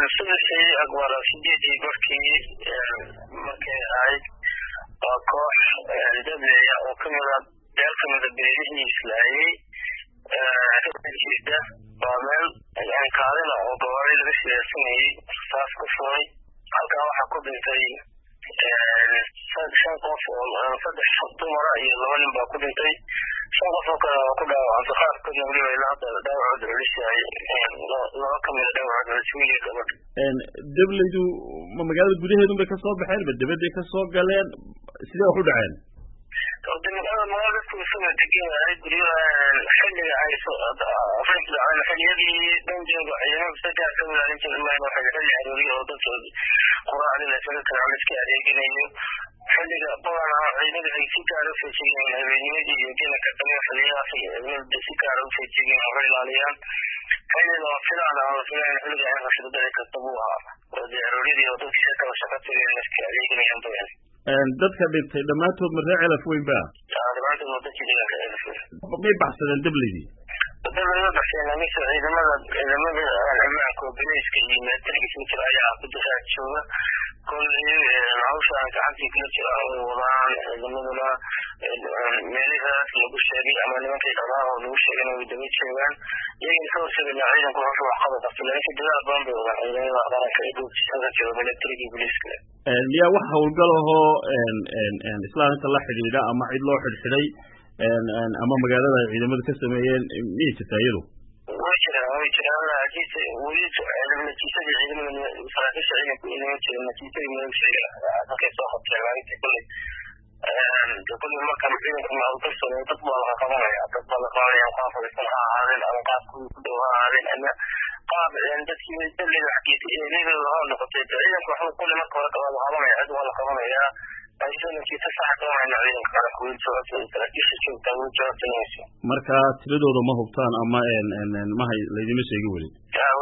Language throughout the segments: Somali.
subaxii agwara 8 barkii markay ahayd koox dabeeya oo kamida beerihii islaayay baamel ayaan kaalina oo gawaari laga shaqeeyay saas ku furay halka waxa ku dhintay shan qof oo saddex dumar iyo laba nin baa ku dhintay shan qof oo kale oo ku dhaawacantay qaar ka mid ah ilaa dhaawac dhulisay laba kamid dhaawac dhulisay gabadh dablaydu magaalada gudaheedu bay ka soo baxeen badbaday ka soo galeen sidee u dhaceen magaalada ku soo degay guryaha xilliga ay soo afrinta xilliyadii danjooga ayuu saddex ka wada inta ilaa waxa xilli arooriyo oo dadka quraacda la soo kala iska adeeginayo xilliga badanaa ciidamada ay si gaar ah u feejiyeen habeenimada iyo ka taliya xilliyaha ay si gaar ah u feejiyeen oo ilaaliyaan xilliga filaana oo xilliga ay rashidada ka tabuha oo arooriyo oo dadka kala shaqeeyeen iska adeeginayaan dadka dhintay dhamaantood ma reecilaf weyn baa may baxsadeen dablaydi dadka baxsadeen ciidamada ammaanka oo booliiska iyo militariga ayaa ku jooga kulli hawsha gacantii kula jira oo wadaan ciidamaduna meelahaas lagu sheegay ama nimankii dhalaa oo lagu sheegay inay daba joogaan iyagana soo sheegay ciidanku wuxuu wax qabad qabtay dadaal badan bay wadaan ciidamada qaranka ee dowladda jooga militariga iyo booliiska miyaa wax hawlgal ahoo islaamka la xidhiidha ama cid loo xidhxidhay ama magaalada ciidamada ka sameeyeen miyay jirtaa iyadu way jiraan laakiinse weli natiijada ciidamada saraakiisha ciidanku inay jiraan natiijada meesha halkay soo qabteen kulli markaan ciidanku hawlgal sameeyo dad baa la qabanaya qaab fadhiisan ha ahaadeen ama qaab ku dhow ha ahaadeen ama qaab dadkii dalliga xaqiiqi ee leeyahay oo noqotay ciidanku wuxuu kulli marka hore qabanaya cid waa la qabanaya aysan kiisa sax ah ciidanka kala ku jiro saraakiisha joogta uu joogtanayso marka tiradooda ma hubtaan ama ma hay leedima sheegi wali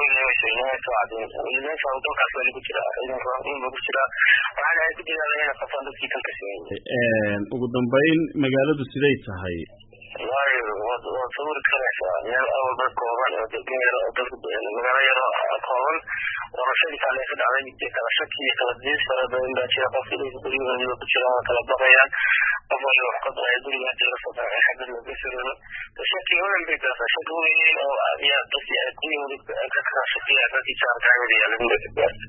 ugu dambeyn magaaladu siday tahay وصور كنسة يعني أول بس كوبان وتجميل مغير كوبان ورشيد على خد على جدك على شكل يتوديس فبين باشي قصير يقولي من يبتشرا كلا بقيا أول يوم قطع يدري ما ترى حد المبصر الشكل هو البيت شكله أو يا بس يكون كذا شكل هذا تجار كامل يعني